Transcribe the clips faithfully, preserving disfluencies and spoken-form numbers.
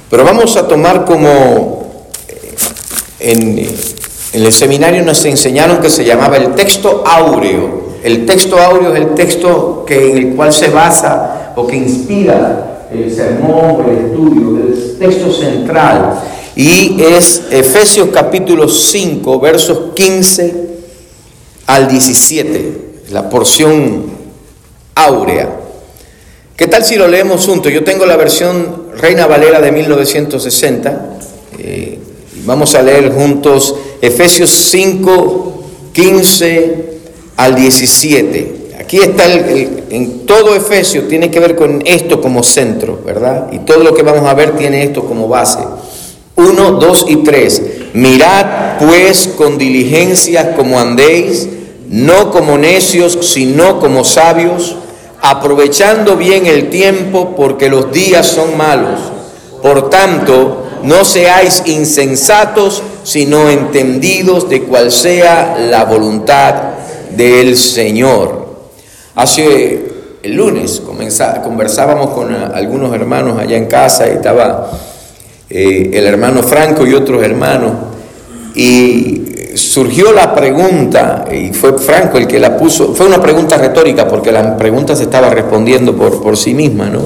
Pero vamos a tomar como en, en el seminario nos enseñaron que se llamaba el texto áureo. El texto áureo es el texto que, en el cual se basa o que inspira el sermón o el estudio, el texto central. Y es Efesios capítulo cinco, versos quince al diecisiete, la porción áurea. ¿Qué tal si lo leemos juntos? Yo tengo la versión Reina Valera de mil novecientos sesenta. Eh, vamos a leer juntos Efesios cinco, quince al diecisiete. Aquí está el, el, en todo Efesios tiene que ver con esto como centro, ¿verdad? Y todo lo que vamos a ver tiene esto como base. Uno, dos y tres. Mirad pues con diligencia como andéis, no como necios, sino como sabios, aprovechando bien el tiempo, porque los días son malos. Por tanto, no seáis insensatos, sino entendidos de cuál sea la voluntad del Señor. Hace el lunes comenzá, conversábamos con algunos hermanos allá en casa y estaba eh, el hermano Franco y otros hermanos, y surgió la pregunta, y fue Franco el que la puso. Fue una pregunta retórica porque la pregunta se estaba respondiendo por, por sí misma, ¿no?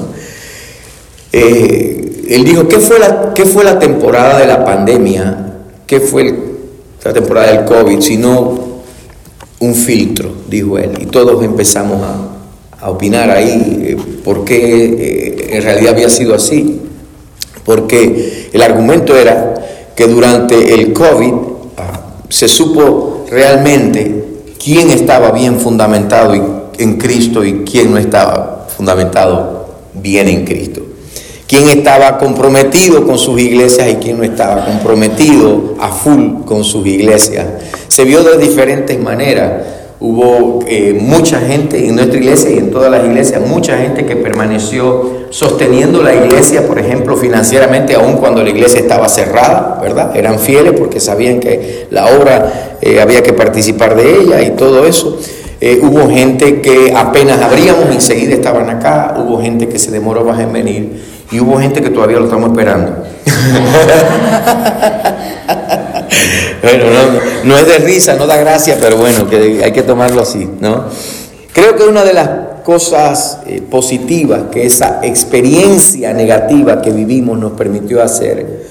Eh, él dijo, ¿qué fue, la, ¿qué fue la temporada de la pandemia? ¿Qué fue el, la temporada del COVID? Sino un filtro, dijo él. Y todos empezamos a, a opinar ahí eh, por qué eh, en realidad había sido así. Porque el argumento era que durante el COVID se supo realmente quién estaba bien fundamentado en Cristo y quién no estaba fundamentado bien en Cristo. Quién estaba comprometido con sus iglesias y quién no estaba comprometido a full con sus iglesias. Se vio de diferentes maneras. Hubo eh, mucha gente en nuestra iglesia y en todas las iglesias, mucha gente que permaneció sosteniendo la iglesia, por ejemplo, financieramente, aun cuando la iglesia estaba cerrada, ¿verdad? Eran fieles porque sabían que la obra eh, había que participar de ella y todo eso. Eh, hubo gente que apenas abríamos y enseguida estaban acá. Hubo gente que se demoró más en venir y hubo gente que todavía lo estamos esperando. Bueno, no, no es de risa, no da gracia, pero bueno, que hay que tomarlo así, ¿no? Creo que una de las cosas eh, positivas que esa experiencia negativa que vivimos nos permitió hacer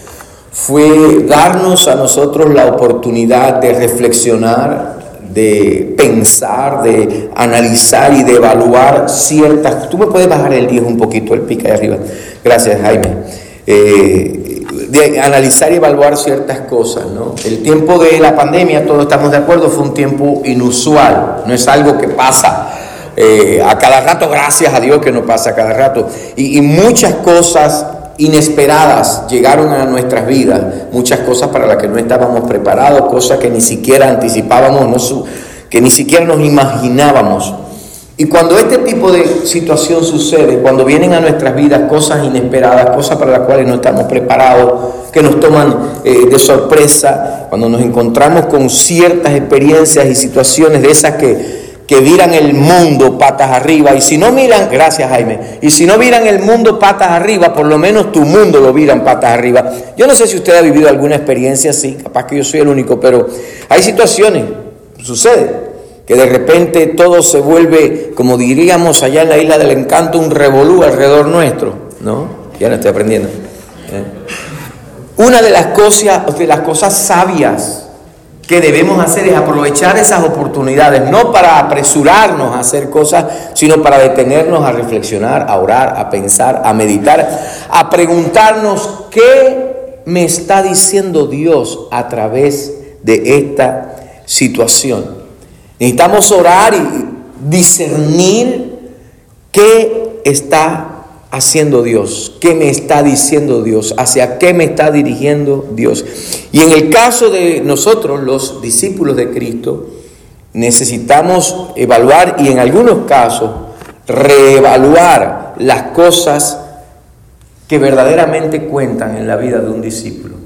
fue darnos a nosotros la oportunidad de reflexionar, de pensar, de analizar y de evaluar ciertas... Tú me puedes bajar el diez un poquito, el pica de arriba. Gracias, Jaime. Eh, de analizar y evaluar ciertas cosas, ¿no? El tiempo de la pandemia, todos estamos de acuerdo, fue un tiempo inusual, no es algo que pasa eh, a cada rato, gracias a Dios que no pasa a cada rato, y, y muchas cosas inesperadas llegaron a nuestras vidas, muchas cosas para las que no estábamos preparados, cosas que ni siquiera anticipábamos, no su, que ni siquiera nos imaginábamos. Y cuando este tipo de situación sucede, cuando vienen a nuestras vidas cosas inesperadas, cosas para las cuales no estamos preparados, que nos toman eh, de sorpresa, cuando nos encontramos con ciertas experiencias y situaciones de esas que, que viran el mundo patas arriba, y si no miran, gracias Jaime, y si no viran el mundo patas arriba, por lo menos tu mundo lo viran patas arriba. Yo no sé si usted ha vivido alguna experiencia así, capaz que yo soy el único, pero hay situaciones, sucede, que de repente todo se vuelve, como diríamos allá en la Isla del Encanto, un revolú alrededor nuestro, ¿no? Ya no estoy aprendiendo. ¿Eh? Una de las cosas, de las cosas sabias que debemos hacer es aprovechar esas oportunidades, no para apresurarnos a hacer cosas, sino para detenernos a reflexionar, a orar, a pensar, a meditar, a preguntarnos qué me está diciendo Dios a través de esta situación. Necesitamos orar y discernir qué está haciendo Dios, qué me está diciendo Dios, hacia qué me está dirigiendo Dios. Y en el caso de nosotros, los discípulos de Cristo, necesitamos evaluar y en algunos casos reevaluar las cosas que verdaderamente cuentan en la vida de un discípulo.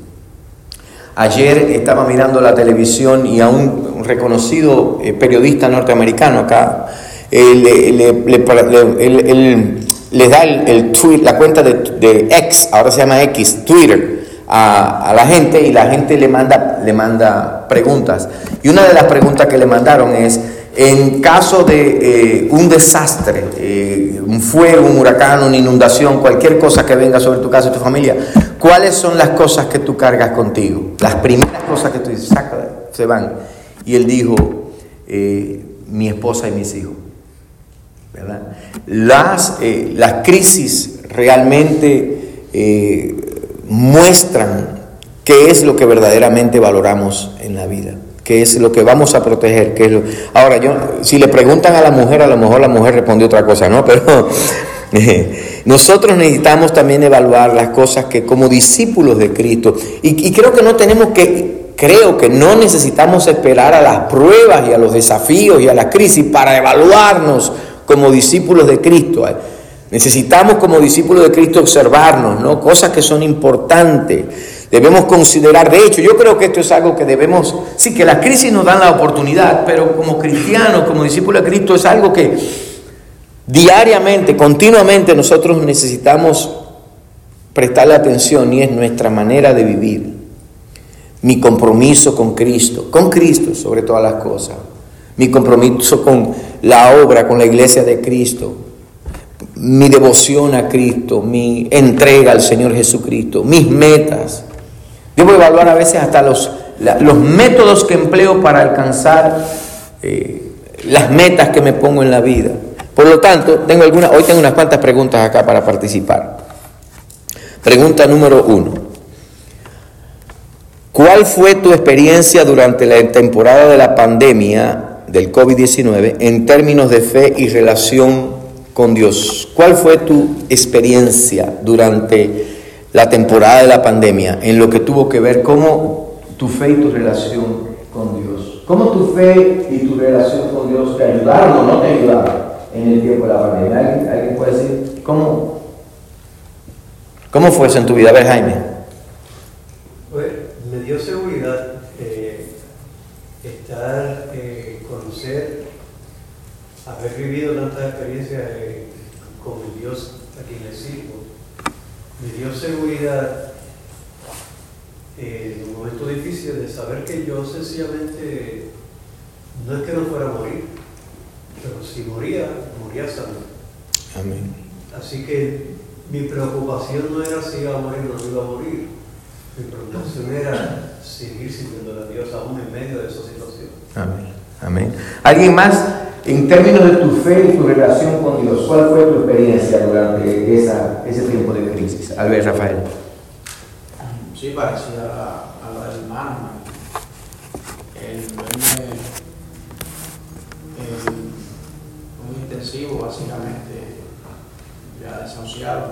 Ayer estaba mirando la televisión y a un, un reconocido eh, periodista norteamericano acá, eh, le, le, le, le, él, él les da el, el tweet, la cuenta de, de X, ahora se llama X, Twitter, a, a la gente, y la gente le manda, le manda preguntas. Y una de las preguntas que le mandaron es: en caso de eh, un desastre, eh, un fuego, un huracán, una inundación, cualquier cosa que venga sobre tu casa y tu familia, ¿cuáles son las cosas que tú cargas contigo? Las primeras cosas que tú dices, sácala, se van. Y él dijo, eh, mi esposa y mis hijos. ¿Verdad? Las, eh, las crisis realmente eh, muestran qué es lo que verdaderamente valoramos en la vida, qué es lo que vamos a proteger, qué es lo... Ahora, yo, si le preguntan a la mujer, a lo mejor la mujer respondió otra cosa, ¿no? Pero eh, nosotros necesitamos también evaluar las cosas que como discípulos de Cristo, y, y creo que no tenemos que, creo que no necesitamos esperar a las pruebas y a los desafíos y a la crisis para evaluarnos como discípulos de Cristo. Necesitamos como discípulos de Cristo observarnos, ¿no? Cosas que son importantes. Debemos considerar, de hecho, yo creo que esto es algo que debemos, sí, que las crisis nos dan la oportunidad, pero como cristianos, como discípulos de Cristo, es algo que diariamente, continuamente nosotros necesitamos prestarle atención, y es nuestra manera de vivir. Mi compromiso con Cristo, con Cristo sobre todas las cosas. Mi compromiso con la obra, con la iglesia de Cristo. Mi devoción a Cristo, mi entrega al Señor Jesucristo, mis metas. Debo evaluar a veces hasta los, la, los métodos que empleo para alcanzar eh, las metas que me pongo en la vida. Por lo tanto, tengo alguna, hoy tengo unas cuantas preguntas acá para participar. Pregunta número uno. ¿Cuál fue tu experiencia durante la temporada de la pandemia del COVID diecinueve en términos de fe y relación con Dios? ¿Cuál fue tu experiencia durante la temporada de la pandemia en lo que tuvo que ver cómo tu fe y tu relación con Dios? ¿Cómo tu fe y tu relación con Dios te ayudaron o no te ayudaron en el tiempo de la pandemia? ¿Alguien, alguien puede decir cómo, cómo fue eso en tu vida? A ver, Jaime. Pues me dio seguridad eh, estar, eh, conocer, haber vivido tantas experiencias eh, con Dios a quien le sirvo. Me dio seguridad eh, en un momento difícil de saber que yo sencillamente no es que no fuera a morir, pero si moría, moría sano. Amén. Así que mi preocupación no era si iba a morir o no iba a morir. Mi preocupación era seguir sirviendo a Dios aún en medio de esa situación. Amén. Amén. ¿Alguien más? En términos de tu fe y tu relación con Dios, ¿cuál fue tu experiencia durante esa, ese tiempo de crisis? A ver, Rafael. Sí, parecía a la, a la del hermano. El verme eh, muy intensivo, básicamente, ya desahuciado.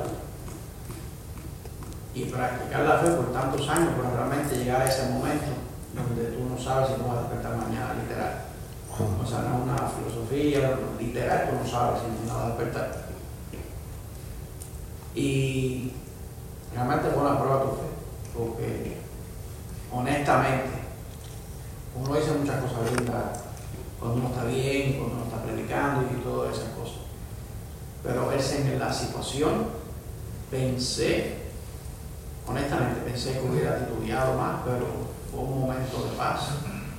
Y practicar la fe por tantos años, pero realmente llegar a ese momento donde tú no sabes si tú vas a despertar mañana, literal. O sea, no es una filosofía literal, tú no sabes si no vas a despertar. Y realmente fue una prueba tu fe, porque honestamente, uno dice muchas cosas lindas cuando uno está bien, cuando uno está predicando y todas esas cosas. Pero verse en la situación, pensé, honestamente pensé que hubiera titubeado más, pero fue un momento de paz,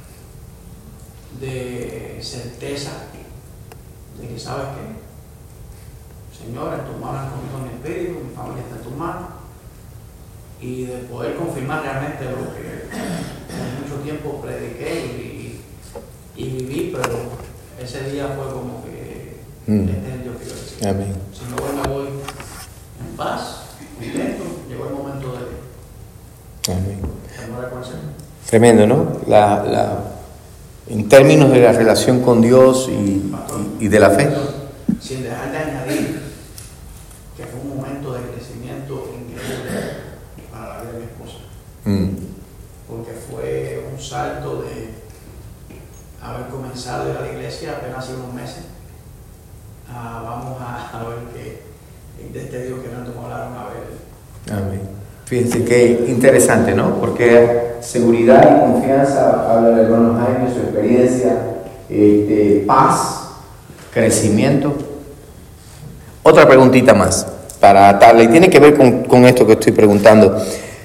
de certeza, de que sabes que, Señor, en tus manos con mi espíritu, mi familia está en tus manos, y de poder confirmar realmente lo que en mucho tiempo prediqué y, y, y viví, pero ese día fue como que mm. este es el Dios que yo decía. Amén. Si no voy, me voy en paz, contento, llegó el momento de Amén. no reconocer. Tremendo, ¿no? La, la, en términos de la relación con Dios y, y, y de la fe. Sin dejar de añadir que fue un momento de crecimiento increíble para la vida de mi esposa. Mm. Porque fue un salto de haber comenzado a ir a la iglesia apenas hace unos meses. Ah, vamos a, a ver que de este Dios que tanto me hablaron a ver. Amén. Fíjense qué interesante, ¿no? Porque seguridad y confianza, habla el hermano Jaime, su experiencia, este, paz, crecimiento, Otra preguntita más para atarla, y tiene que ver con, con esto que estoy preguntando.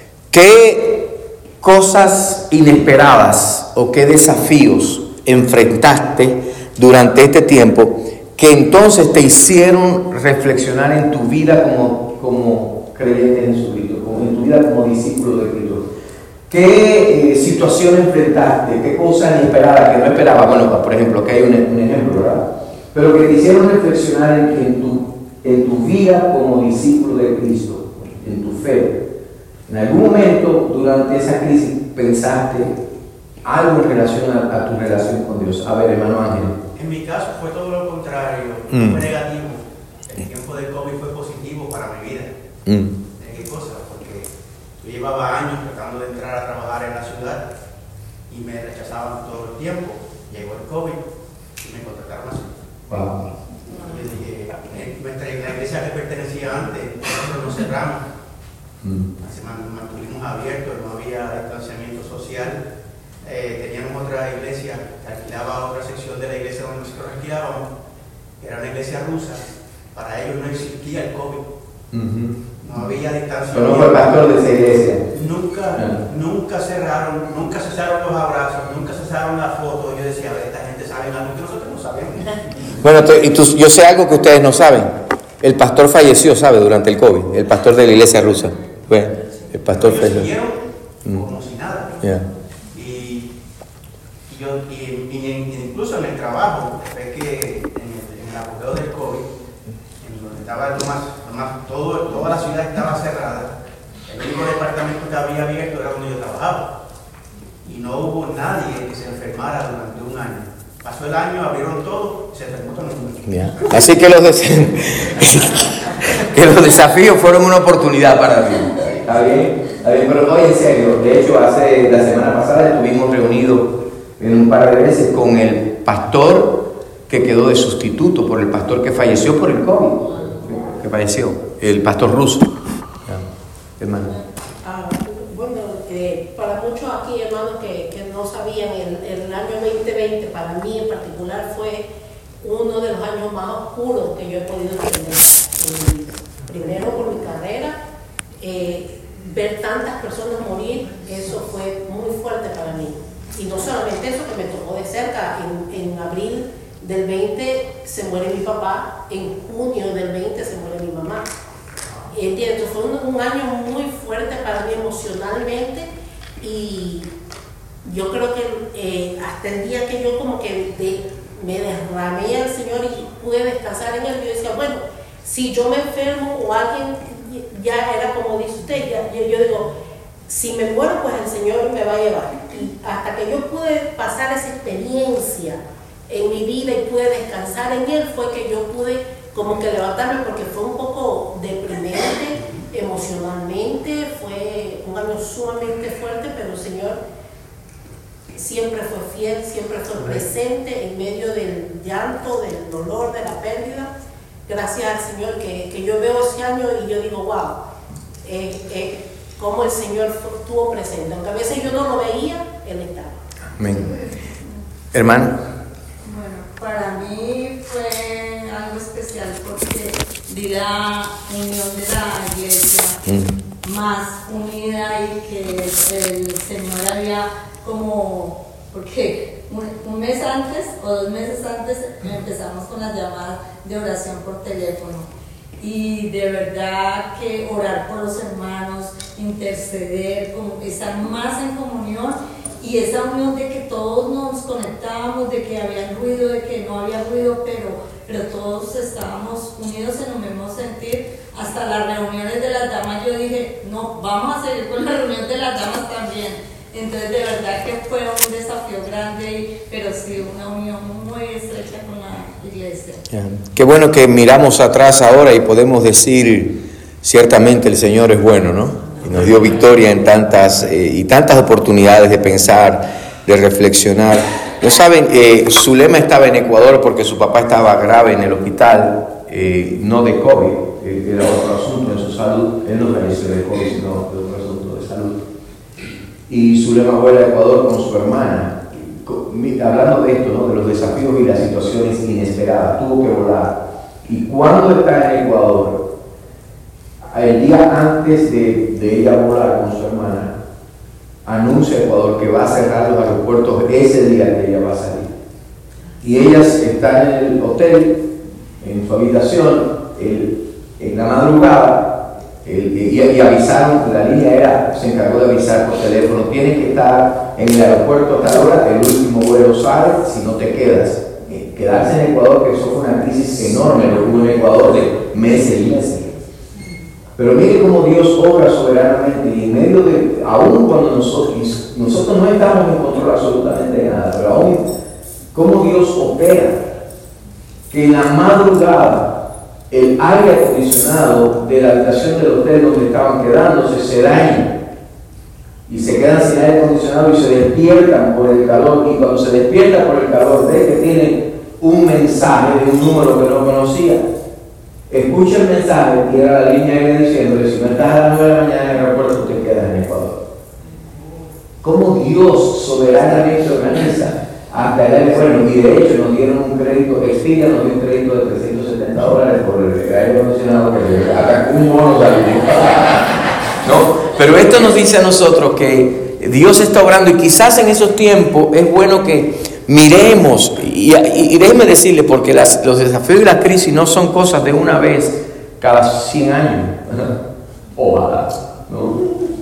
¿Qué cosas inesperadas o qué desafíos enfrentaste durante este tiempo que entonces te hicieron reflexionar en tu vida como, como creyente en Jesucristo, como en tu vida como discípulo de Cristo? ¿Qué eh, situación enfrentaste? ¿Qué cosas inesperadas que no esperabas? Bueno, por ejemplo, que hay un, un ejemplo, ¿verdad? Pero que te hicieron reflexionar en, en, tu, en tu vida como discípulo de Cristo, en tu fe. ¿En algún momento durante esa crisis pensaste algo en relación a, a tu relación con Dios? A ver, hermano Ángel. En mi caso fue todo lo contrario, Mm. fue negativo. El tiempo del COVID fue positivo para mi vida. Mm. ¿De qué cosa? Porque yo llevaba años tratando de entrar a trabajar en la ciudad y me rechazaban todo el tiempo. Llegó el COVID y me contrataron así. Wow. Y yo dije, eh, nuestra la iglesia que pertenecía antes, nosotros nos cerramos. Mm. Se man- mantuvimos abiertos, no había distanciamiento social. Eh, teníamos otra iglesia que alquilaba otra sección de la iglesia donde nosotros alquilábamos, que era una iglesia rusa. Para ellos no existía el COVID, Mm-hmm. no había distanciamiento. Pero no fue el pastor de esa iglesia. Nunca, Ah. nunca cerraron, nunca cesaron los abrazos, nunca cesaron las fotos. Yo decía, a ver, esta gente sabe algo que nosotros no sabemos. Bueno, te- y tú- yo sé algo que ustedes no saben. El pastor falleció, ¿sabe? Durante el COVID. El pastor de la iglesia rusa. Fue, el pastor Ellos falleció. siguieron Mm. como si nada. Yeah. Y, y yo, y, y- y incluso en el trabajo, después que en el, en el apogeo del COVID, en donde estaba lo más, lo más- todo, toda la ciudad estaba cerrada, el único departamento que había abierto era donde yo trabajaba. Y no hubo nadie que se enfermara durante un año. Pasó el año, abrieron todo y se enfermó todo el mundo. Yeah. Así que los, des- que los desafíos fueron una oportunidad para ti. ¿Está bien? Está bien, pero oye, en serio, de hecho, hace la semana pasada estuvimos reunidos en un par de veces con el pastor que quedó de sustituto por el pastor que falleció por el COVID, que falleció, el pastor ruso. Yeah. Hermano. Ah, bueno, eh, para muchos aquí, hermanos, que, que no sabían, el, el año veinte veinte para mí en particular fue uno de los años más oscuros que yo he podido tener en mi vida. Primero por mi carrera, eh, ver tantas personas morir, eso fue muy fuerte para mí. Y no solamente eso, que me tocó de cerca, en, en abril del veinte se muere mi papá, en junio del veinte se muere mi mamá. Entonces fue un, un año muy fuerte para mí emocionalmente, y yo creo que eh, hasta el día que yo como que de, me derramé al Señor y pude descansar en Él, yo decía, bueno, si yo me enfermo o alguien, ya era como dice usted, ya, yo, yo digo, si me muero, pues el Señor me va a llevar. Y hasta que yo pude pasar esa experiencia en mi vida y pude descansar en Él, fue que yo pude como que levantarme, porque fue un poco deprimente emocionalmente, fue un año sumamente fuerte, pero el Señor siempre fue fiel, siempre fue presente en medio del llanto, del dolor, de la pérdida. Gracias al Señor que, que yo veo ese año y yo digo, wow, eh, eh, cómo el Señor estuvo presente. Aunque a veces yo no lo veía, Él estaba. Amén. Hermano. Bueno, para mí fue algo especial porque vi la unión de la iglesia Mm. más unida, y que el Señor había como, porque un, un mes antes o dos meses antes empezamos con las llamadas de oración por teléfono, y de verdad que orar por los hermanos, interceder, como estar más en comunión, y esa unión de que todos nos conectábamos, de que había ruido, de que no había ruido, pero, pero todos estábamos unidos en un mismo sentir. Hasta las reuniones de las damas yo dije, no, vamos a seguir con la reunión de las damas también. Entonces de verdad que fue un desafío grande, y, pero sí una unión muy estrecha con la iglesia. Yeah. Qué bueno que miramos atrás ahora y podemos decir, ciertamente el Señor es bueno, ¿no? Y nos dio victoria en tantas eh, y tantas oportunidades de pensar, de reflexionar. No saben, eh, Zulema estaba en Ecuador porque su papá estaba grave en el hospital, eh, no de COVID, eh, era otro asunto en su salud. Él no falleció de COVID, sino de otro asunto de salud. Y Zulema fue a Ecuador con su hermana, hablando de esto, ¿no? De los desafíos y las situaciones inesperadas. Tuvo que volar y cuando está en Ecuador, el día antes de, de ella volar con su hermana, anuncia a Ecuador que va a cerrar los aeropuertos ese día que ella va a salir. Y ellas están en el hotel, en su habitación, el, en la madrugada, el, y, y avisaron, la línea era, se encargó de avisar por teléfono, tienes que estar en el aeropuerto a tal hora, el último vuelo sale, si no te quedas. Eh, quedarse en Ecuador, que eso fue una crisis enorme, lo que hubo en Ecuador de meses y meses. Pero mire cómo Dios obra soberanamente, y en medio de, aún cuando nosotros, nosotros no estamos en control absolutamente de nada, pero aún cómo Dios opera, que en la madrugada el aire acondicionado de la habitación del hotel donde estaban quedándose se daña y se quedan sin aire acondicionado y se despiertan por el calor, y cuando se despiertan por el calor ve que tienen un mensaje de un número que no conocía. Escucha el mensaje y era la línea aérea diciéndole: si no estás a las nueve de la mañana en el aeropuerto, tú te quedas en Ecuador. Cómo Dios soberanamente organiza hasta el aire. Bueno, y de hecho nos dieron un crédito, Expedia nos dio un crédito de trescientos setenta dólares por el aire acondicionado que hasta un bono salió. ¿No? Pero esto nos dice a nosotros que Dios está obrando, y quizás en esos tiempos es bueno que miremos, y, y, y déjeme decirle, porque las, los desafíos y la crisis no son cosas de una vez cada cien años, ojalá, ¿no?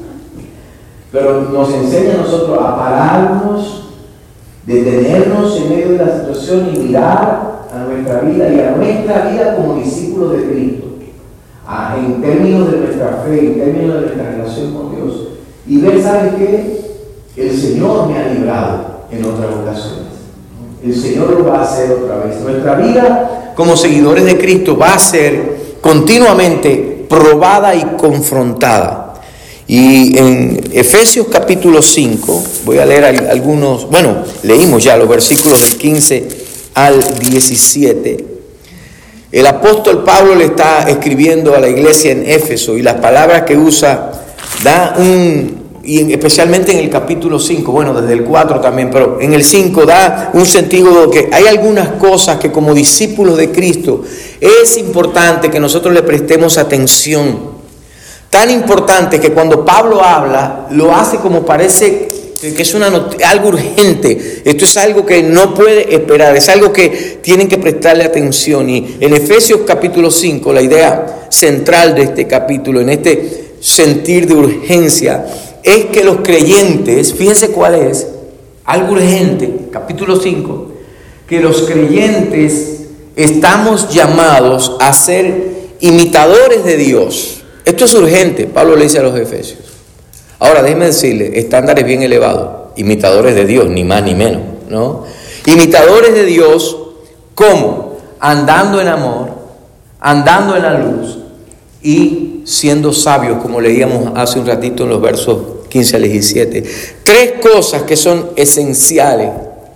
Pero nos enseña a nosotros a pararnos, detenernos en medio de la situación y mirar a nuestra vida y a nuestra vida como discípulos de Cristo, a, en términos de nuestra fe, en términos de nuestra relación con Dios, y ver, ¿saben qué? El Señor me ha librado en otras ocasiones. El Señor lo va a hacer otra vez. Nuestra vida como seguidores de Cristo va a ser continuamente probada y confrontada. Y en Efesios capítulo cinco, voy a leer algunos, bueno, leímos ya los versículos del quince al diecisiete. El apóstol Pablo le está escribiendo a la iglesia en Éfeso, y las palabras que usa da un, y especialmente en el capítulo cinco, bueno, desde el cuatro también, pero en el cinco da un sentido de que hay algunas cosas que como discípulos de Cristo es importante que nosotros le prestemos atención. Tan importante que cuando Pablo habla, lo hace como parece que es una not- algo urgente. Esto es algo que no puede esperar, es algo que tienen que prestarle atención. Y en Efesios capítulo cinco, la idea central de este capítulo, en este sentir de urgencia, es que los creyentes, fíjense cuál es, algo urgente, capítulo cinco, que los creyentes estamos llamados a ser imitadores de Dios. Esto es urgente, Pablo le dice a los efesios. Ahora, déjenme decirle, estándares bien elevados, imitadores de Dios, ni más ni menos, ¿no? Imitadores de Dios, ¿cómo? Andando en amor, andando en la luz y siendo sabios, como leíamos hace un ratito en los versos quince al diecisiete. Tres cosas que son esenciales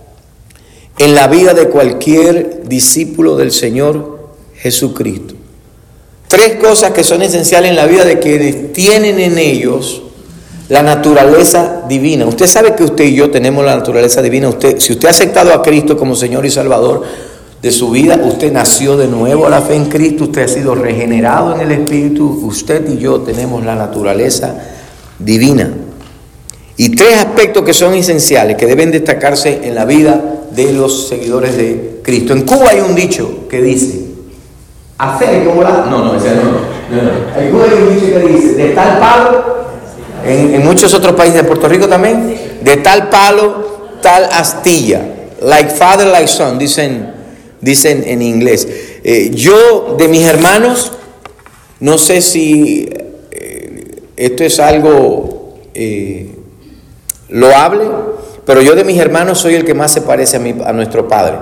en la vida de cualquier discípulo del Señor Jesucristo. Tres cosas que son esenciales en la vida de quienes tienen en ellos la naturaleza divina. Usted sabe que usted y yo tenemos la naturaleza divina. Usted, si usted ha aceptado a Cristo como Señor y Salvador de su vida, usted nació de nuevo a la fe en Cristo, usted ha sido regenerado en el Espíritu, usted y yo tenemos la naturaleza divina. Y tres aspectos que son esenciales, que deben destacarse en la vida de los seguidores de Cristo. En Cuba hay un dicho que dice: hacer como la... No, no, ese no. no, no. En Cuba hay un dicho que dice: de tal palo, en, en muchos otros países de Puerto Rico también, de tal palo, tal astilla. Like father, like son, dicen, dicen en inglés. Eh, yo, de mis hermanos, no sé si eh, esto es algo eh, loable, pero yo de mis hermanos soy el que más se parece a, mi, a nuestro padre.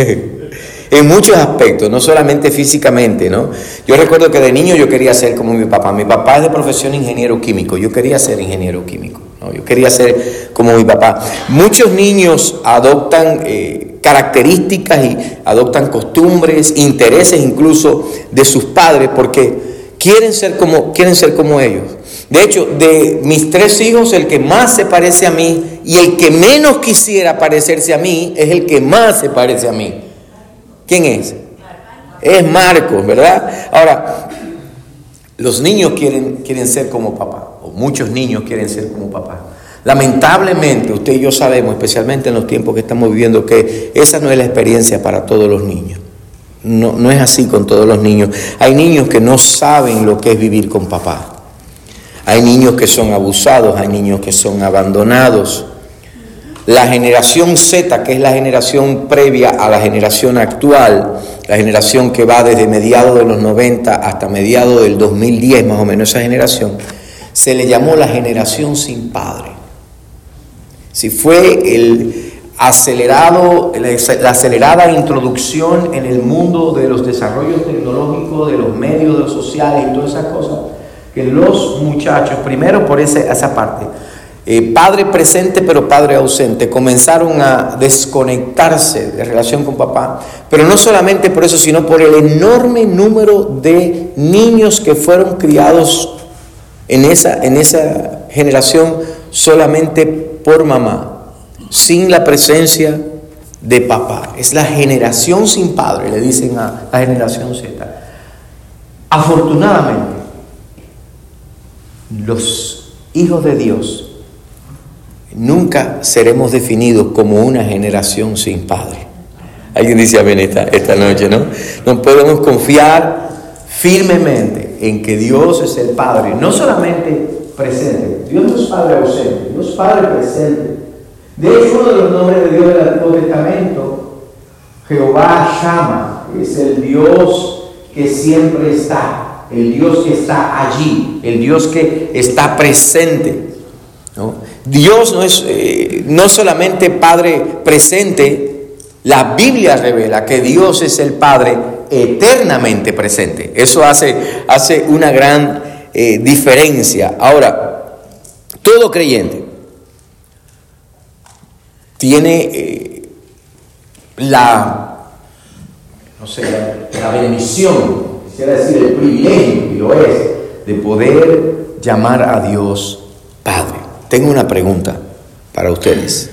En muchos aspectos, no solamente físicamente, ¿no? Yo recuerdo que de niño yo quería ser como mi papá. Mi papá es de profesión ingeniero químico. Yo quería ser ingeniero químico, ¿no? Yo quería ser como mi papá. Muchos niños adoptan eh, características y adoptan costumbres, intereses incluso de sus padres porque quieren ser como, quieren ser como ellos. De hecho, de mis tres hijos, el que más se parece a mí y el que menos quisiera parecerse a mí es el que más se parece a mí. ¿Quién es? es Marcos, ¿verdad? Ahora, los niños quieren, quieren ser como papá, o muchos niños quieren ser como papá. Lamentablemente, usted y yo sabemos, especialmente en los tiempos que estamos viviendo, que esa no es la experiencia para todos los niños. No, no es así con todos los niños. Hay niños que no saben lo que es vivir con papá. Hay niños que son abusados, hay niños que son abandonados. La generación Z, que es la generación previa a la generación actual, la generación que va desde mediados de los noventa hasta mediados del dos mil diez, más o menos esa generación, se le llamó la generación sin padre. Si fue el acelerado, la acelerada introducción en el mundo de los desarrollos tecnológicos, de los medios sociales y todas esas cosas, que los muchachos, primero por ese, esa parte, eh, padre presente pero padre ausente, comenzaron a desconectarse de relación con papá, pero no solamente por eso, sino por el enorme número de niños que fueron criados en esa, en esa generación solamente por mamá, sin la presencia de papá. Es la generación sin padre, le dicen a la generación Z. Afortunadamente, los hijos de Dios nunca seremos definidos como una generación sin padre. Alguien dice amén esta, esta noche, ¿no? No podemos confiar firmemente en que Dios es el Padre, no solamente presente. Dios no es Padre ausente, Dios es Padre presente. De hecho, uno de los nombres de Dios del Antiguo Testamento, Jehová Shama, es el Dios que siempre está, el Dios que está allí, el Dios que está presente, ¿no? Dios no es eh, no solamente Padre presente, la Biblia revela que Dios es el Padre eternamente presente. Eso hace, hace una gran eh, diferencia. Ahora, todo creyente tiene eh, la, no sé, la, la bendición, quisiera decir el privilegio, y lo es, de poder llamar a Dios Padre. Tengo una pregunta para ustedes.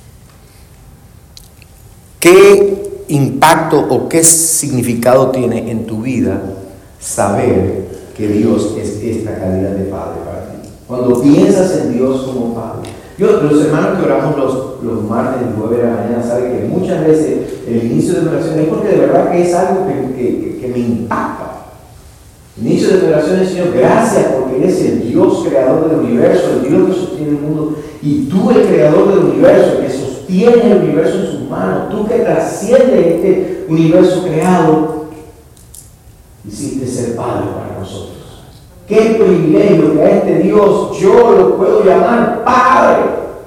¿Qué impacto o qué significado tiene en tu vida saber que Dios es esta calidad de Padre para ti? Cuando piensas en Dios como Padre. Yo, los hermanos que oramos los, los martes nueve de la mañana saben que muchas veces el inicio de la oración es porque de verdad que es algo que, que, que me impacta. El inicio de la oración es: Señor, gracias porque eres el Dios creador del universo, el Dios que sostiene el mundo, y tú el creador del universo, que sostiene el universo en sus manos, tú que trasciendes este universo creado, hiciste ser Padre para nosotros. Qué privilegio que a este Dios yo lo puedo llamar Padre.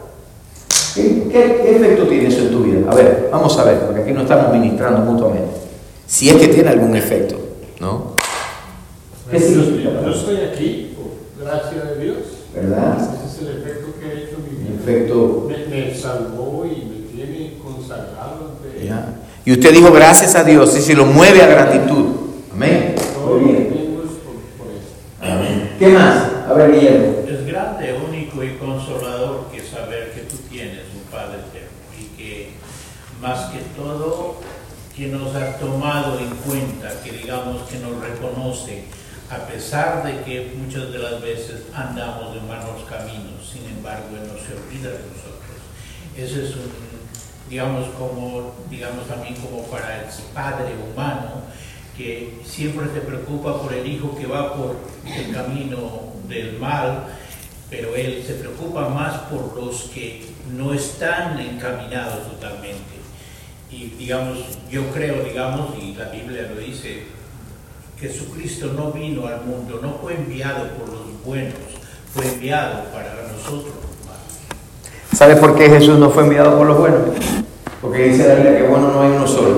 ¿Qué, qué, qué efecto tiene eso en tu vida? A ver, vamos a ver, porque aquí no estamos ministrando mutuamente. Si es que tiene algún efecto, ¿no? ¿Qué significa? Yo estoy aquí por gracia de Dios. ¿Verdad? Ese es el efecto que ha hecho mi vida. El efecto. Me, me salvó y me tiene consagrado ante Ya. Y usted dijo gracias a Dios y se lo mueve a gratitud. Amén. todo Muy lo que bien. tengo es por, por eso. Amén. ¿Qué más? A ver, Guillermo. Es grande, único y consolador que saber que tú tienes un Padre eterno y que más que todo que nos ha tomado en cuenta, que digamos que nos reconoce, a pesar de que muchas de las veces andamos en malos caminos, sin embargo Él no se olvida de nosotros. Eso es un, digamos, como, digamos también como para el Padre humano, que siempre se preocupa por el hijo que va por el camino del mal, pero Él se preocupa más por los que no están encaminados totalmente. Y digamos, yo creo, digamos, y la Biblia lo dice, Jesucristo no vino al mundo, no fue enviado por los buenos, fue enviado para nosotros los malos. ¿Sabe por qué Jesús no fue enviado por los buenos? Porque dice la Biblia que bueno no hay uno solo.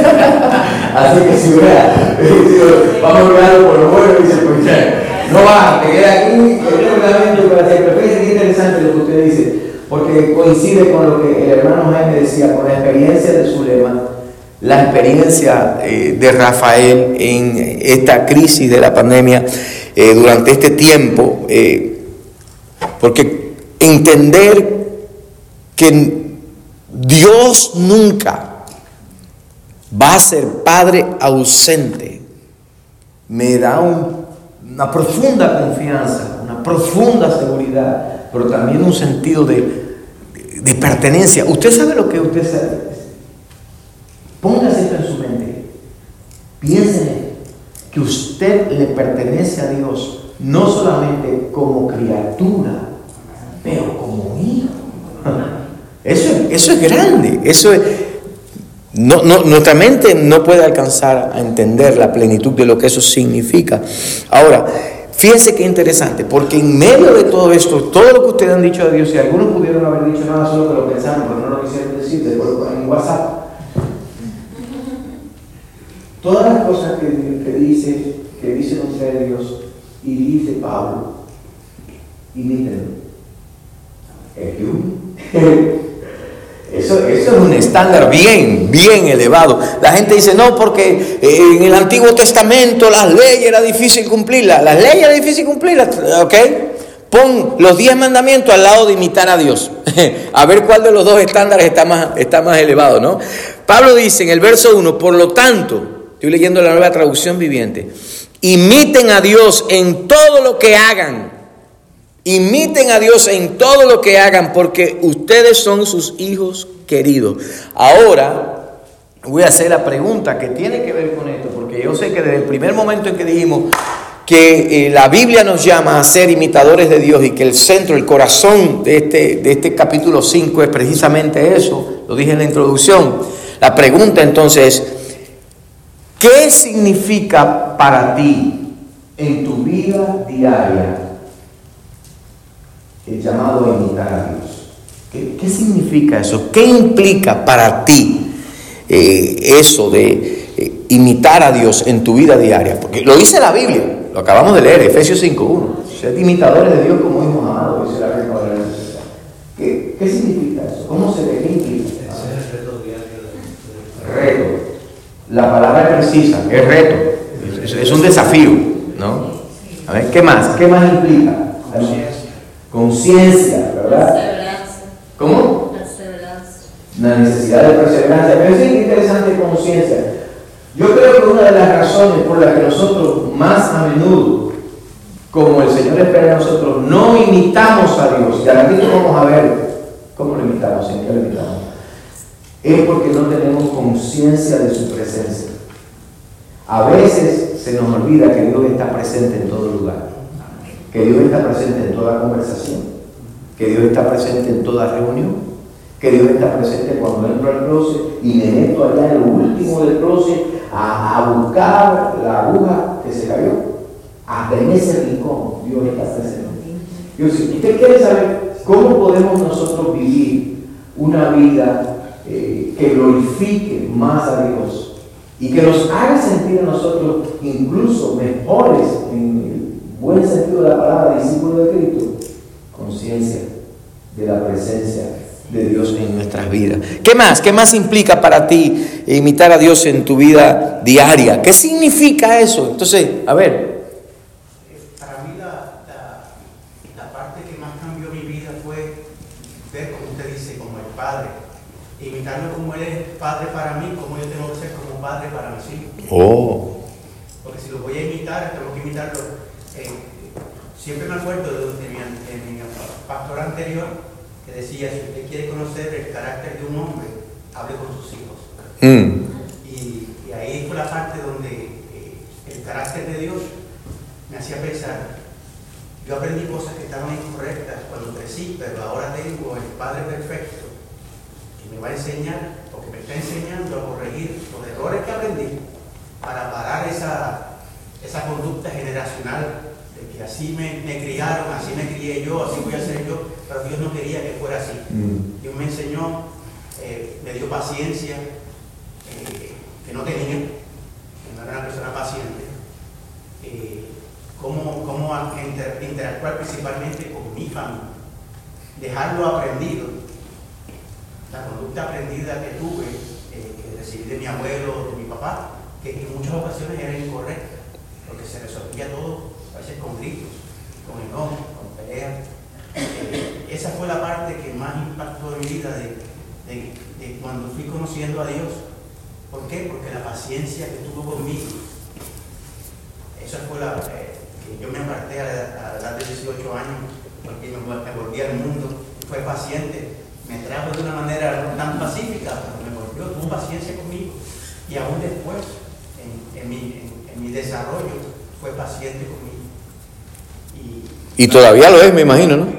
Así que si hubiera, vamos a enviarlo por los buenos, dice, pues ya, no va, te queda aquí, eternamente para siempre. Fíjense qué interesante lo que usted dice, porque coincide con lo que el hermano Jaime decía, con la experiencia de Zulema, la experiencia eh, de Rafael en esta crisis de la pandemia eh, durante este tiempo, eh, porque entender que Dios nunca va a ser padre ausente, me da un, una profunda confianza, una profunda seguridad, pero también un sentido de, de, de pertenencia. Usted sabe lo que usted sabe. Póngase esto en su mente. Piensen que usted le pertenece a Dios, no solamente como criatura, pero como hijo. Eso, eso es grande. Eso es, no, no, nuestra mente no puede alcanzar a entender la plenitud de lo que eso significa. Ahora, fíjense qué interesante, porque en medio de todo esto, todo lo que ustedes han dicho de Dios, si algunos pudieron haber dicho nada, solo que lo pensaron, pero no lo quisieron decir, después lo ponen en WhatsApp. Todas las cosas que, que dice, que dicen ustedes de Dios, y dice Pablo, imítenlo. Eso, eso es un estándar bien, bien elevado. La gente dice, no, porque en el Antiguo Testamento las leyes era difícil cumplirlas. Las leyes era difícil cumplirlas, ¿ok? Pon los diez mandamientos al lado de imitar a Dios. A ver cuál de los dos estándares está más, está más elevado, ¿no? Pablo dice en el verso uno, por lo tanto, estoy leyendo la Nueva Traducción Viviente, imiten a Dios en todo lo que hagan. Imiten a Dios en todo lo que hagan, porque ustedes son sus hijos queridos. Ahora voy a hacer la pregunta que tiene que ver con esto, porque yo sé que desde el primer momento en que dijimos que eh, la Biblia nos llama a ser imitadores de Dios y que el centro, el corazón de este, de este capítulo cinco es precisamente eso, lo dije en la introducción. La pregunta entonces es, ¿qué significa para ti en tu vida diaria el llamado a imitar a Dios? ¿Qué, qué significa eso? ¿Qué implica para ti eh, eso de eh, imitar a Dios en tu vida diaria? Porque lo dice la Biblia, lo acabamos de leer, Efesios cinco uno. Sed imitadores de Dios como hijos amados, dice la Reina Valera. ¿Qué, ¿Qué significa eso? ¿Cómo se ve? ¿Qué implica? Ese es el reto diario. Reto. La palabra es precisa, es reto, es, es un desafío, ¿no? A ver, ¿qué más? ¿Qué más implica? Conciencia, ¿verdad? Perseverancia. ¿Cómo? Perseverancia. La necesidad de perseverancia. Pero es interesante conciencia. Yo creo que una de las razones por las que nosotros más a menudo, como el Señor espera de nosotros, no imitamos a Dios, y ahora vamos a ver cómo lo imitamos, en qué lo imitamos, es porque no tenemos conciencia de su presencia. A veces se nos olvida que Dios está presente en todo lugar, que Dios está presente en toda conversación, que Dios está presente en toda reunión, que Dios está presente cuando entro al closet y me meto allá en lo último del closet a, a buscar la aguja que se cayó. Hasta en ese rincón Dios está presente. Yo, si usted quiere saber cómo podemos nosotros vivir una vida eh, que glorifique más a Dios y que nos haga sentir a nosotros incluso mejores en el buen sentido de la palabra, discípulos de Cristo, conciencia de la presencia de Dios en nuestras vidas. ¿Qué más? ¿Qué más implica para ti imitar a Dios en tu vida diaria? ¿Qué significa eso? Entonces, a ver. Para mí la, la, la parte que más cambió mi vida fue ver, como usted dice, como el Padre. Imitarlo como Él es Padre para mí, como yo tengo que ser como Padre para mis hijos. Oh. Porque si lo voy a imitar, tengo que imitarlo. Eh, siempre me acuerdo de, de, mi, de mi pastor anterior, que decía, si usted quiere conocer el carácter de un hombre, hable con sus hijos. Mm. Y, y ahí fue la parte donde eh, el carácter de Dios me hacía pensar. Yo aprendí cosas que estaban incorrectas cuando crecí, pero ahora tengo el Padre perfecto que me va a enseñar, porque me está enseñando a corregir los errores que aprendí para parar esa, esa conducta generacional de que así me, me criaron, así me crié yo, así voy a ser yo, pero Dios no quería que fuera así. Mm. Dios me enseñó, eh, me dio paciencia, eh, que no tenía, que no era una persona paciente, eh, cómo, cómo inter, interactuar principalmente con mi familia, dejarlo aprendido, la conducta aprendida que tuve, eh, que recibí de mi abuelo, de mi papá, que en muchas ocasiones era incorrecta, porque se resolvía todo a veces con gritos, con enojo, con peleas. Eh, esa fue la parte que más impactó en mi vida de, de, de cuando fui conociendo a Dios, ¿Por qué? Porque la paciencia que tuvo conmigo, esa fue la eh, que yo me aparté a la, a la edad de dieciocho años, porque me, me volví al mundo, fue paciente, me trajo de una manera no tan pacífica, pero me volvió, tuvo paciencia conmigo, y aún después, en, en, mi, en, en mi desarrollo, fue paciente conmigo. Y, y todavía lo es, me imagino, ¿no?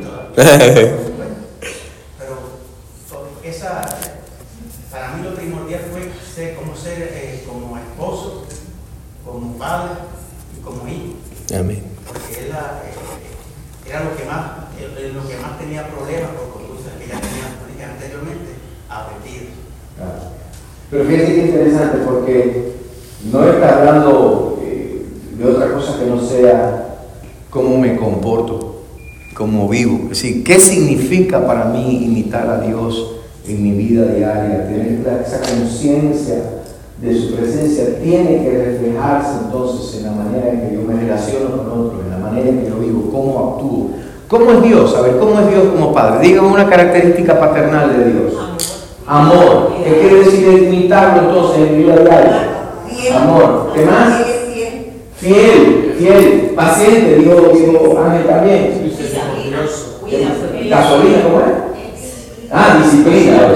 Pero esa, para mí lo primordial fue ser, como ser eh, como esposo, como padre y como hijo. Amén. Porque él era, eh, era lo que más, él, lo que más tenía problemas por conductas que ya tenía anteriormente aprendido. Pero fíjate que interesante, porque no está hablando eh, de otra cosa que no sea cómo me comporto, cómo vivo. Es decir, ¿qué significa para mí imitar a Dios en mi vida diaria? Tener esa conciencia de su presencia tiene que reflejarse entonces en la manera en que yo me relaciono con otros, en la manera en que yo vivo, cómo actúo. ¿Cómo es Dios? A ver, ¿cómo es Dios como Padre? Dígame una característica paternal de Dios. Amor. ¿Qué quiere decir imitarlo entonces en mi vida diaria? Amor. ¿Qué más? Fiel, fiel, paciente, dijo, dijo Ángel también. Gasolina, ¿cómo es? Ah, disciplina.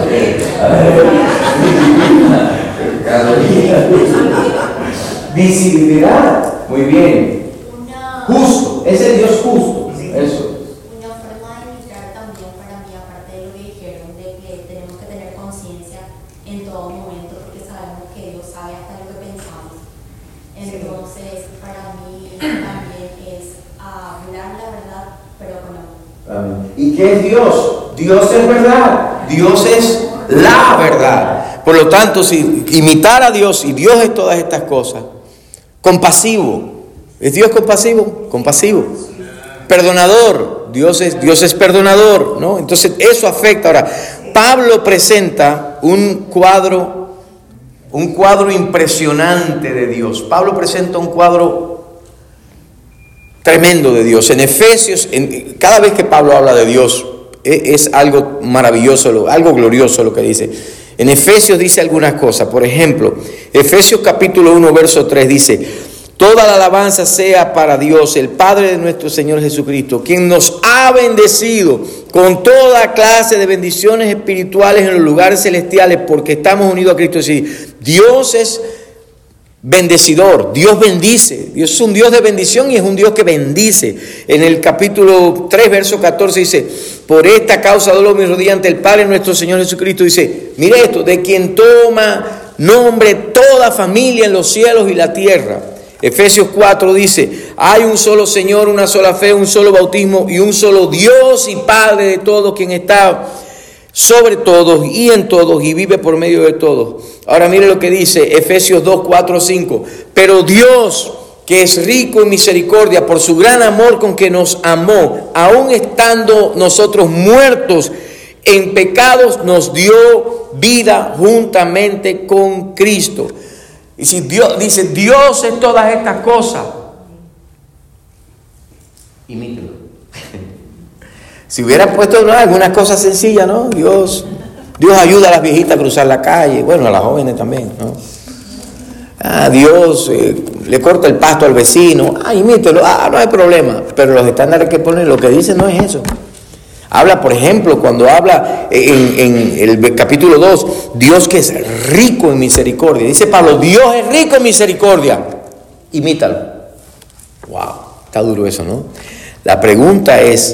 Gasolina. Visibilidad. Muy bien. Justo. Ese es Dios justo. Eso. Una forma de imitar también para mí, aparte de lo que dijeron, de que tenemos que tener conciencia en todo momento, porque sabemos que Dios sabe hasta lo que pensamos. Entonces, para mí también es hablar la verdad, pero con amor. Amén. ¿Y qué es Dios? Dios es verdad. Dios es la verdad. Por lo tanto, si imitar a Dios, y Dios es todas estas cosas, compasivo. ¿Es Dios compasivo? Compasivo. Perdonador. Dios es, Dios es perdonador, ¿no? Entonces, eso afecta. Ahora, Pablo presenta un cuadro, un cuadro impresionante de Dios. Pablo presenta un cuadro tremendo de Dios. En Efesios, en, cada vez que Pablo habla de Dios, es, es algo maravilloso, algo glorioso lo que dice. En Efesios dice algunas cosas. Por ejemplo, Efesios capítulo uno, verso tres dice: toda la alabanza sea para Dios, el Padre de nuestro Señor Jesucristo, quien nos ha bendecido con toda clase de bendiciones espirituales en los lugares celestiales, porque estamos unidos a Cristo. Es decir, Dios es bendecidor, Dios bendice, Dios es un Dios de bendición y es un Dios que bendice. En el capítulo tres, verso catorce dice: por esta causa doblo mi rodilla ante el Padre de nuestro Señor Jesucristo. Dice, mire esto, de quien toma nombre toda familia en los cielos y la tierra. Efesios cuatro dice: hay un solo Señor, una sola fe, un solo bautismo y un solo Dios y Padre de todos, quien está sobre todos y en todos y vive por medio de todos. Ahora mire lo que dice Efesios dos, cuatro, cinco. Pero Dios, que es rico en misericordia, por su gran amor con que nos amó, aun estando nosotros muertos en pecados, nos dio vida juntamente con Cristo. Y si Dios dice, Dios es todas estas cosas, imítelo. Si hubiera puesto, ¿no?, algunas cosas sencillas, ¿no? Dios, Dios ayuda a las viejitas a cruzar la calle, bueno, a las jóvenes también, ¿no? Ah, Dios eh, le corta el pasto al vecino, ah, imítelo, ah, no hay problema. Pero los estándares que ponen, lo que dicen no es eso. Habla, por ejemplo, cuando habla en, en el capítulo dos, Dios que es rico en misericordia. Dice Pablo, Dios es rico en misericordia. Imítalo. Wow, está duro eso, ¿no? La pregunta es,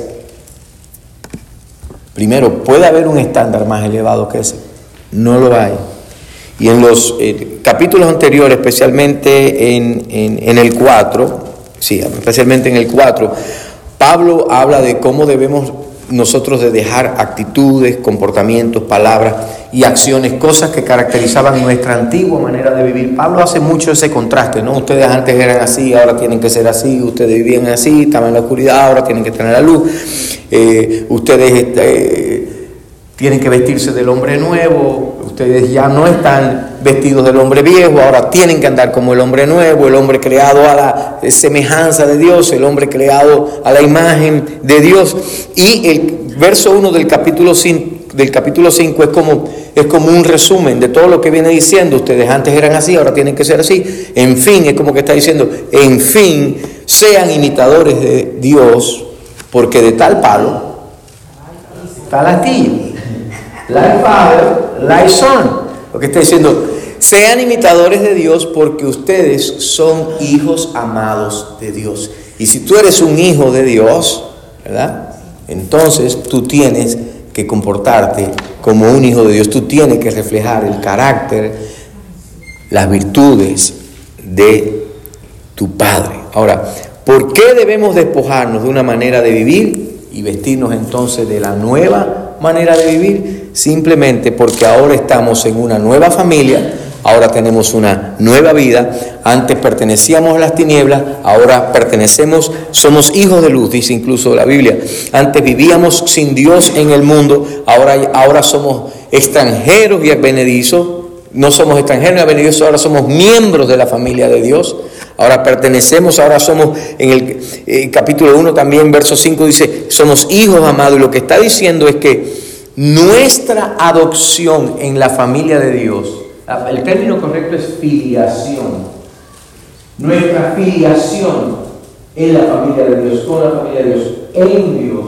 primero, ¿puede haber un estándar más elevado que ese? No lo hay. Y en los eh, capítulos anteriores, especialmente en, en, en el cuatro, sí, especialmente en el cuatro, Pablo habla de cómo debemos nosotros de dejar actitudes, comportamientos, palabras y acciones, cosas que caracterizaban nuestra antigua manera de vivir. Pablo hace mucho ese contraste, ¿no? Ustedes antes eran así, ahora tienen que ser así. Ustedes vivían así, estaban en la oscuridad, ahora tienen que estar en la luz. Eh, ustedes eh, tienen que vestirse del hombre nuevo. Ustedes ya no están vestidos del hombre viejo, ahora tienen que andar como el hombre nuevo, el hombre creado a la semejanza de Dios, el hombre creado a la imagen de Dios. Y el verso uno del capítulo cinco del capítulo cinco es como, es como un resumen de todo lo que viene diciendo. Ustedes antes eran así, ahora tienen que ser así. En fin, es como que está diciendo, en fin, sean imitadores de Dios, porque de tal palo, tal astilla. Like Father, like Son. Lo que está diciendo, sean imitadores de Dios porque ustedes son hijos amados de Dios. Y si tú eres un hijo de Dios, ¿verdad? Entonces tú tienes que comportarte como un hijo de Dios. Tú tienes que reflejar el carácter, las virtudes de tu Padre. Ahora, ¿por qué debemos despojarnos de una manera de vivir y vestirnos entonces de la nueva manera de vivir? Simplemente porque ahora estamos en una nueva familia, ahora tenemos una nueva vida. Antes pertenecíamos a las tinieblas, ahora pertenecemos, somos hijos de luz, dice incluso la Biblia. Antes vivíamos sin Dios en el mundo, ahora, ahora somos extranjeros y advenedizos. No somos extranjeros ni advenedizos, ahora somos miembros de la familia de Dios. Ahora pertenecemos, ahora somos, en el eh, capítulo uno también, verso cinco dice, somos hijos amados. Y lo que está diciendo es que nuestra adopción en la familia de Dios, el término correcto es filiación. Nuestra filiación en la familia de Dios, con la familia de Dios, en Dios,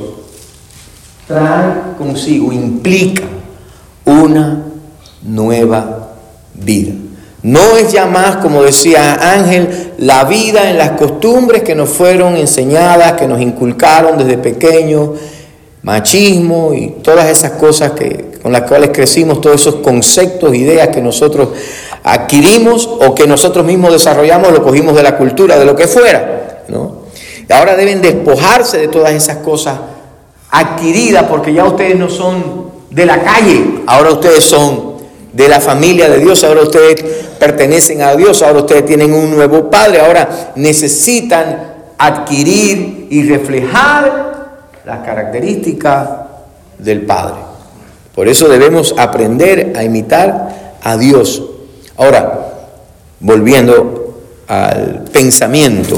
trae consigo, implica una nueva vida. No es ya más, como decía Ángel, la vida en las costumbres que nos fueron enseñadas, que nos inculcaron desde pequeños, machismo y todas esas cosas que, con las cuales crecimos, todos esos conceptos, ideas que nosotros adquirimos o que nosotros mismos desarrollamos, lo cogimos de la cultura, de lo que fuera, ¿no? Ahora deben despojarse de todas esas cosas adquiridas, porque ya ustedes no son de la calle, ahora ustedes son de la familia de Dios, ahora ustedes pertenecen a Dios, ahora ustedes tienen un nuevo Padre, ahora necesitan adquirir y reflejar las características del Padre. Por eso debemos aprender a imitar a Dios. Ahora, volviendo al pensamiento,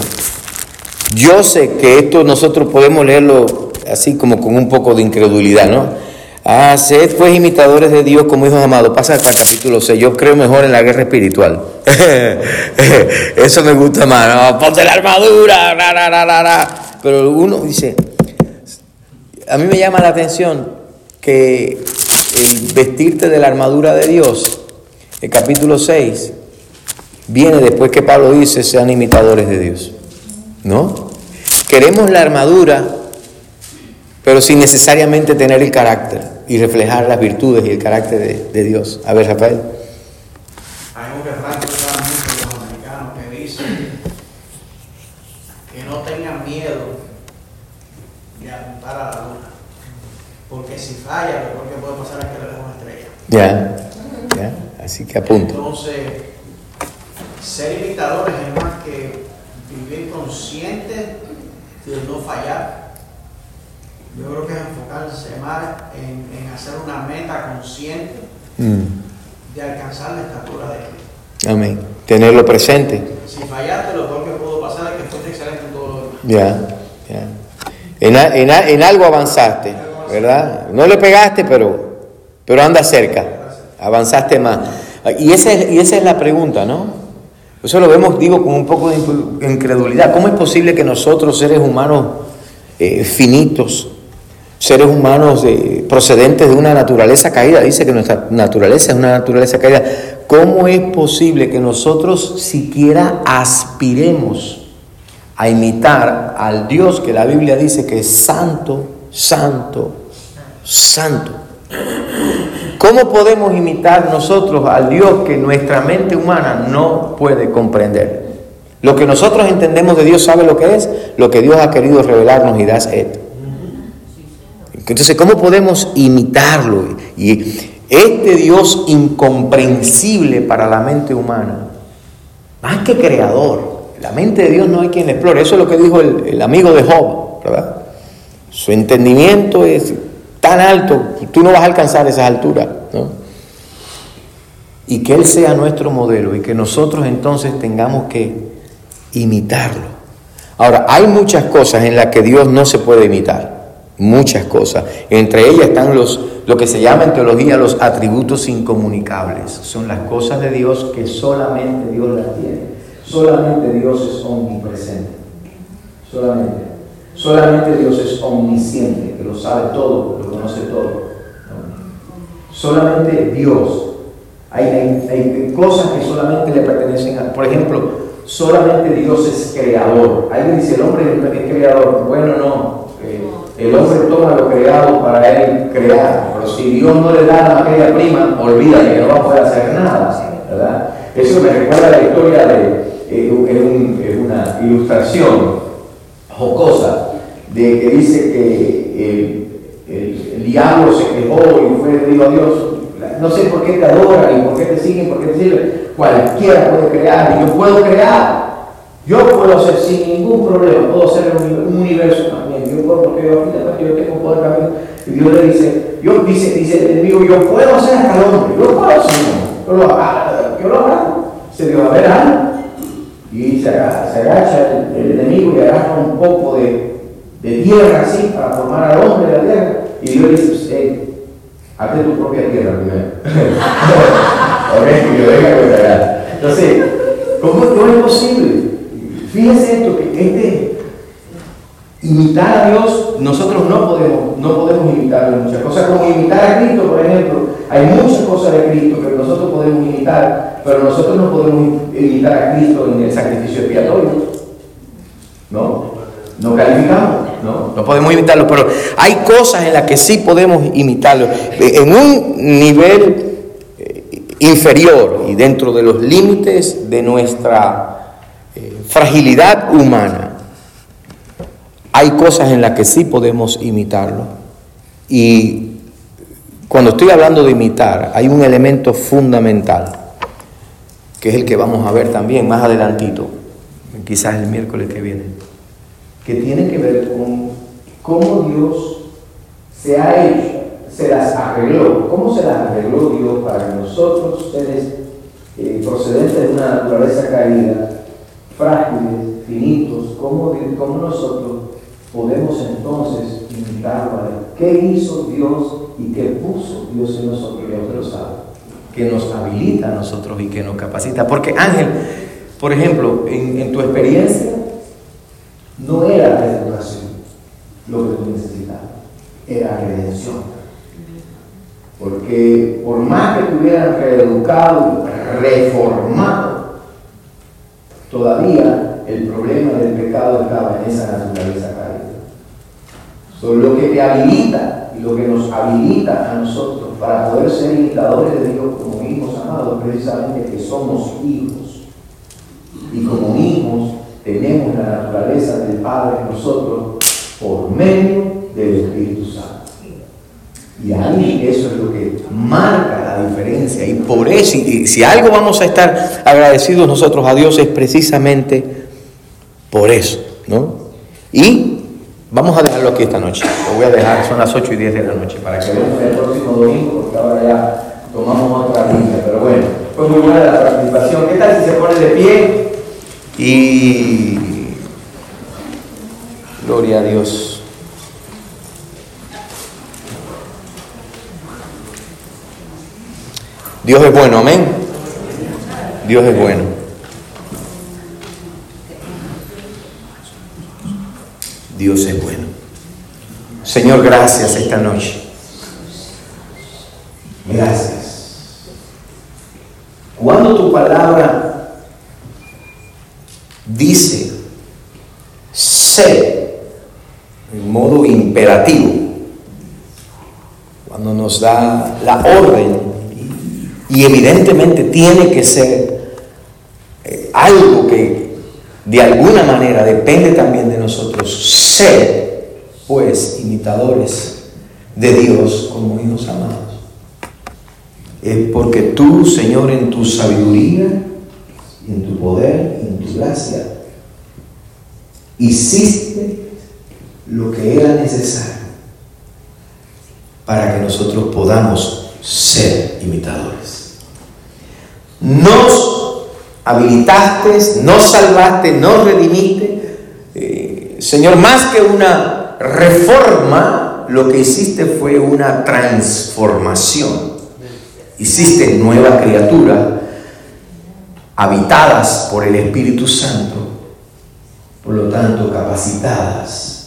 yo sé que esto nosotros podemos leerlo así como con un poco de incredulidad, ¿no? Ah, sed pues imitadores de Dios como hijos amados. Pasa hasta el capítulo seis. Yo creo mejor en la guerra espiritual. Eso me gusta más, ¿no? Ponte la armadura, ra, ra, ra, ra, ra. Pero uno dice, a mí me llama la atención que el vestirte de la armadura de Dios, el capítulo seis, viene después que Pablo dice, sean imitadores de Dios, ¿no? Queremos la armadura, pero sin necesariamente tener el carácter y reflejar las virtudes y el carácter de, de Dios. A ver, Rafael. Hay un refrán que usan mucho los americanos que dice que no tengan miedo de apuntar a la luna, porque si falla, lo peor que puede pasar es que le deje una estrella. Ya, ya, así que apunta. Entonces, ser imitadores es más que vivir consciente de no fallar. Yo creo que es enfocarse más en, en hacer una meta consciente mm. de alcanzar la estatura de Cristo. Amén. Tenerlo presente. Si fallaste, lo peor que pudo pasar es que fuiste excelente en todo lo demás. Ya, ya. En, en, en algo avanzaste, ¿verdad? No le pegaste, pero, pero anda cerca. Avanzaste más. Y esa, es, y esa es la pregunta, ¿no? Eso lo vemos, digo, con un poco de incredulidad. ¿Cómo es posible que nosotros, seres humanos eh, finitos, seres humanos de, procedentes de una naturaleza caída, dice que nuestra naturaleza es una naturaleza caída, ¿cómo es posible que nosotros siquiera aspiremos a imitar al Dios que la Biblia dice que es santo, santo, santo? ¿Cómo podemos imitar nosotros al Dios que nuestra mente humana no puede comprender? Lo que nosotros entendemos de Dios, ¿sabe lo que es? Lo que Dios ha querido revelarnos y das esto. Entonces, ¿cómo podemos imitarlo? Y este Dios incomprensible para la mente humana, más que creador, la mente de Dios no hay quien la explore. Eso es lo que dijo el, el amigo de Job, ¿verdad? Su entendimiento es tan alto que tú no vas a alcanzar esas alturas, ¿no? Y que Él sea nuestro modelo y que nosotros entonces tengamos que imitarlo. Ahora, hay muchas cosas en las que Dios no se puede imitar. muchas cosas. Entre ellas están los, lo que se llama en teología los atributos incomunicables. Son las cosas de Dios que solamente Dios las tiene. Solamente Dios es omnipresente. Solamente. Solamente Dios es omnisciente, que lo sabe todo, lo conoce todo. ¿No? Solamente Dios. Hay, hay, hay cosas que solamente le pertenecen a... Por ejemplo, solamente Dios es creador. Alguien dice, el hombre es creador. Bueno, no. Eh, el hombre toma lo creado para él crear. Pero si Dios no le da la materia prima, olvídate que no va a poder hacer nada. ¿Verdad? Eso me recuerda a la historia de... Eh, un, eh, una ilustración jocosa de que dice que el, el, el diablo se quejó y fue dijo a Dios, no sé por qué te adoran y por qué te siguen, por qué te sirven. Cualquiera puede crear y yo puedo crear. Yo puedo hacer sin ningún problema, puedo hacer un, un universo también. Yo puedo, porque yo, porque yo tengo poder también. Y Dios le dice, yo, dice, dice el enemigo, yo puedo hacer hasta el hombre, yo puedo hacer, yo lo hago, yo lo hago. Dice Dios, a ver, ¿ah? Y se agacha, se agacha el, el enemigo y agarra un poco de, de tierra así para formar al hombre de la tierra. Y Dios dice, hey, hazte tu propia tierra primero. Ok, que yo venga con la. Entonces, ¿cómo, ¿cómo es posible? Fíjense esto, que este imitar a Dios, nosotros no podemos, no podemos imitar muchas cosas, como imitar a Cristo, por ejemplo. Hay muchas cosas de Cristo que nosotros podemos imitar, pero nosotros no podemos imitar a Cristo en el sacrificio expiatorio. ¿No? No calificamos, ¿no? No podemos imitarlo, pero hay cosas en las que sí podemos imitarlo. En un nivel inferior y dentro de los límites de nuestra eh, fragilidad humana, hay cosas en las que sí podemos imitarlo. Y cuando estoy hablando de imitar, hay un elemento fundamental, que es el que vamos a ver también más adelantito, quizás el miércoles que viene, que tiene que ver con cómo Dios se ha hecho, se las arregló, cómo se las arregló Dios para que nosotros, seres eh, procedentes de una naturaleza caída, frágiles, finitos, cómo, cómo nosotros podemos entonces imitarlo a Él. ¿Qué hizo Dios y qué puso Dios en nosotros? Ya usted lo sabe, que nos habilita a nosotros y que nos capacita. Porque Ángel, por ejemplo, en, en tu experiencia, no era restauración lo que tú necesitabas, era redención. Porque por más que te hubieran reeducado, reformado, todavía el problema del pecado estaba en esa naturaleza caída. So, lo que te habilita y lo que nos habilita a nosotros para poder ser imitadores de Dios como hijos amados, precisamente que somos hijos. Y como hijos tenemos la naturaleza del Padre en nosotros por medio del Espíritu Santo. Y ahí eso es lo que marca la diferencia. Y por eso, y si algo vamos a estar agradecidos nosotros a Dios, es precisamente por eso, ¿no? Y vamos a dejarlo aquí esta noche. Lo voy a dejar, son las ocho y diez de la noche, para que veamos el próximo domingo, porque ahora ya tomamos otra línea. Pero bueno, fue muy buena la participación. ¿Qué tal si se pone de pie? Y gloria a Dios. Dios es bueno, amén. Dios es bueno. Dios es bueno. Señor, gracias esta noche. Gracias. Cuando tu palabra dice sé en modo imperativo, cuando nos da la orden, y evidentemente tiene que ser eh, algo que de alguna manera depende también de nosotros, ser pues imitadores de Dios como hijos amados. Es porque tú, Señor, en tu sabiduría, en tu poder, en tu gracia, hiciste lo que era necesario para que nosotros podamos ser imitadores. Nos habilitaste, nos salvaste, nos redimiste. Eh, Señor, más que una reforma, lo que hiciste fue una transformación. Hiciste nueva criatura, habitadas por el Espíritu Santo, por lo tanto capacitadas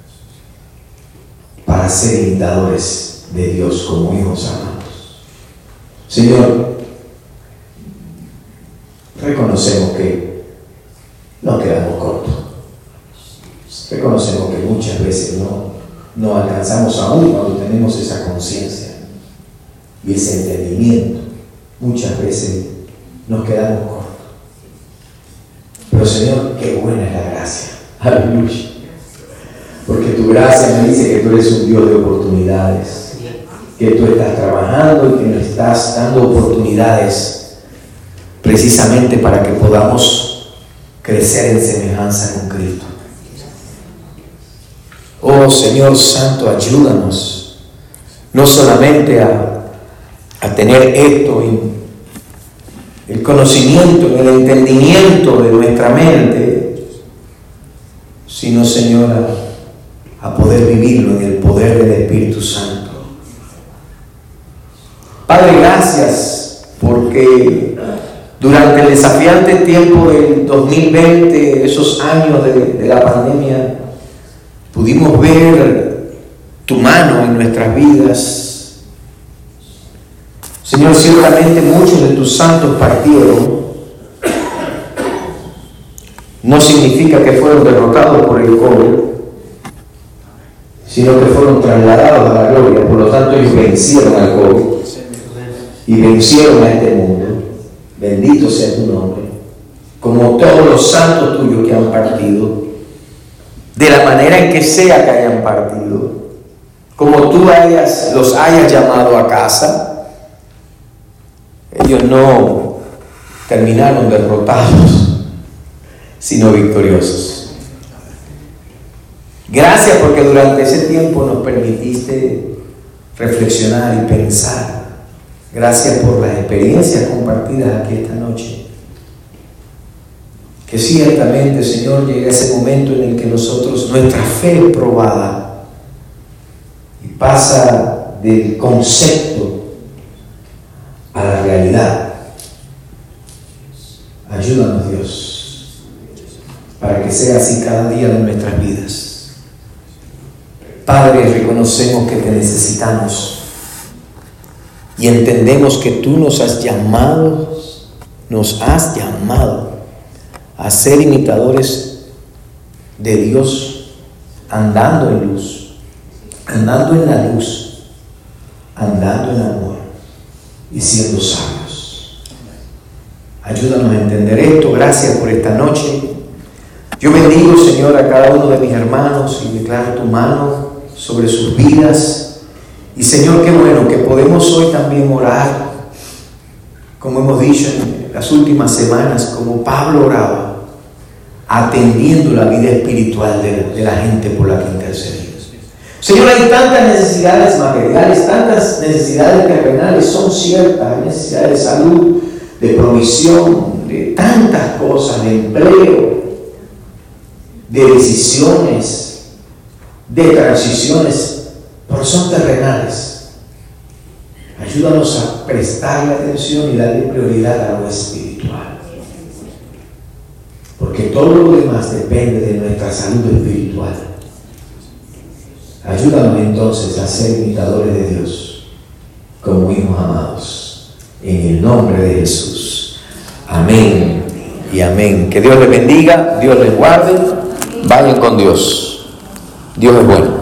para ser imitadores de Dios como hijos amados. Señor, reconocemos que nos quedamos cortos. Reconocemos que muchas veces no, no alcanzamos aún cuando tenemos esa conciencia y ese entendimiento. Muchas veces nos quedamos cortos. Pero Señor, qué buena es la gracia. Aleluya. Porque tu gracia me dice que tú eres un Dios de oportunidades. Que tú estás trabajando y que nos estás dando oportunidades precisamente para que podamos crecer en semejanza con Cristo. Oh Señor Santo, ayúdanos no solamente a, a tener esto en el conocimiento, en el entendimiento de nuestra mente, sino, Señor, a, a poder vivirlo en el poder del Espíritu Santo. Padre, gracias porque durante el desafiante tiempo del dos mil veinte, esos años de, de la pandemia, pudimos ver tu mano en nuestras vidas. Señor, ciertamente muchos de tus santos partieron. No significa que fueron derrotados por el COVID, sino que fueron trasladados a la gloria. Por lo tanto, ellos vencieron al COVID y vencieron a este mundo. Bendito sea tu nombre. Como todos los santos tuyos que han partido, de la manera en que sea que hayan partido, como tú hayas, los hayas llamado a casa, ellos no terminaron derrotados, sino victoriosos. Gracias porque durante ese tiempo nos permitiste reflexionar y pensar. Gracias por las experiencias compartidas aquí esta noche. Que ciertamente, Señor, llegue ese momento en el que nosotros, nuestra fe es probada y pasa del concepto a la realidad. Ayúdanos, Dios, para que sea así cada día de nuestras vidas. Padre, reconocemos que te necesitamos y entendemos que tú nos has llamado, nos has llamado a ser imitadores de Dios, andando en luz, andando en la luz, andando en amor y siendo sabios. Ayúdanos a entender esto. Gracias por esta noche. Yo bendigo, Señor, a cada uno de mis hermanos y declaro tu mano sobre sus vidas. Y Señor, qué bueno que podemos hoy también orar, como hemos dicho en las últimas semanas, como Pablo oraba, atendiendo la vida espiritual de, de la gente por la que intercedía. Señor, hay tantas necesidades materiales, tantas necesidades terrenales, son ciertas, hay necesidades de salud, de provisión, de tantas cosas, de empleo, de decisiones, de transiciones, pero son terrenales. Ayúdanos a prestarle atención y darle prioridad a lo espiritual, porque todo lo demás depende de nuestra salud espiritual. Ayúdanos entonces a ser imitadores de Dios como hijos amados, en el nombre de Jesús. Amén y amén. Que Dios les bendiga, Dios les guarde. Vayan con Dios. Dios es bueno.